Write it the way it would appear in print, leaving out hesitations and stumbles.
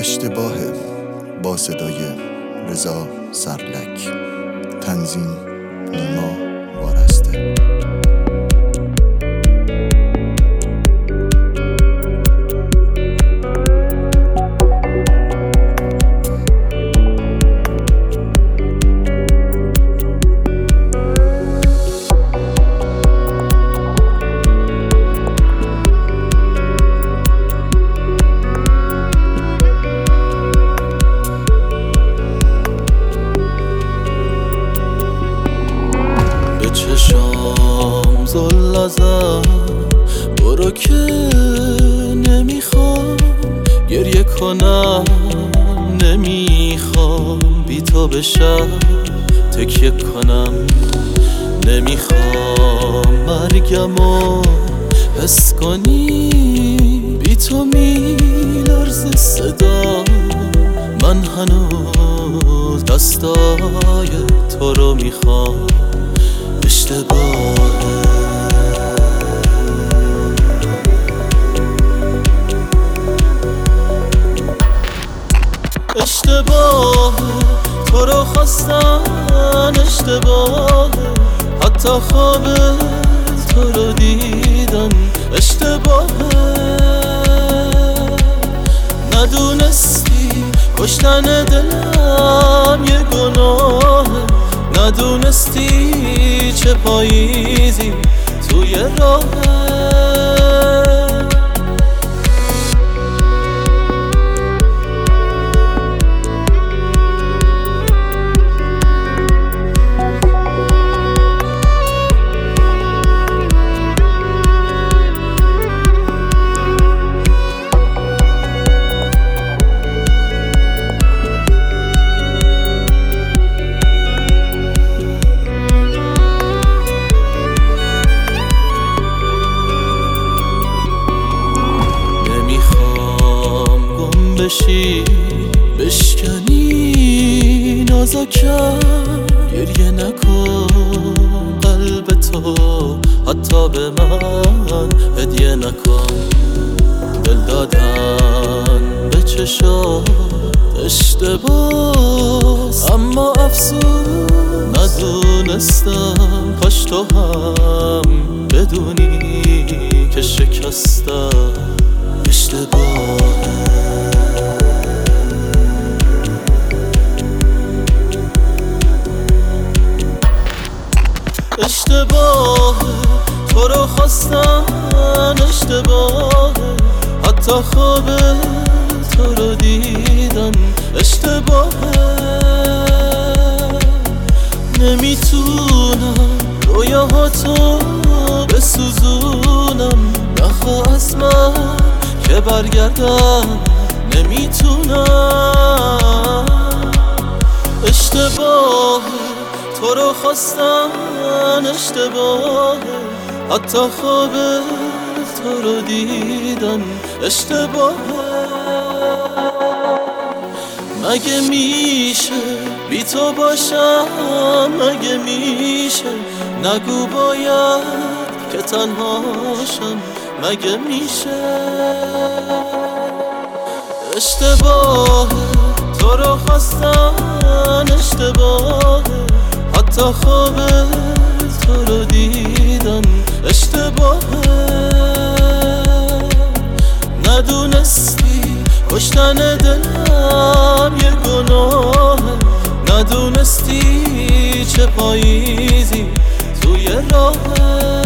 اشتباهه با صدای رضا سرلک، تنظیم نیما وارسته. چشام زل زد برو که نمیخوام گریه کنم، نمیخوام بی تو به شب تکیه کنم، نمیخوام مرگمو حس کنی، بی تو میلرزه صدا، من هنوز دستای تو رو میخوام. اشتباه تو رو خواستن، اشتباه حتی خواب تو رو دیدم، اشتباه ندونستی کشتن دلم یه گناه، ندونستی چه پاییزی توی راهه. بشکنی نازکم، گریه نکن قلب تو حتی به من هدیه نکن، دل دادن به چشات اشتباه، اما افسوس ندونستم، کاش تو هم بدونی که شکستم. اشتباه تو رو خواستن، اشتباه حتی خواب تو رو دیدم، اشتباه نمیتونم رویاهاتو بسوزونم، نخواه از من که برگردم، نمیتونم. اشتباه تو رو خواستم، اشتباه حتی خواب تو رو دیدم، اشتباه مگه میشه بی تو باشم، مگه میشه نگو باید که تنهاشم، مگه میشه. اشتباه تو رو خواستم، اشتباه حتی خواب تو رو دیدم، اشتباه ندونستی کشتن دلم یه گناه، ندونستی چه پاییزی توی راهه.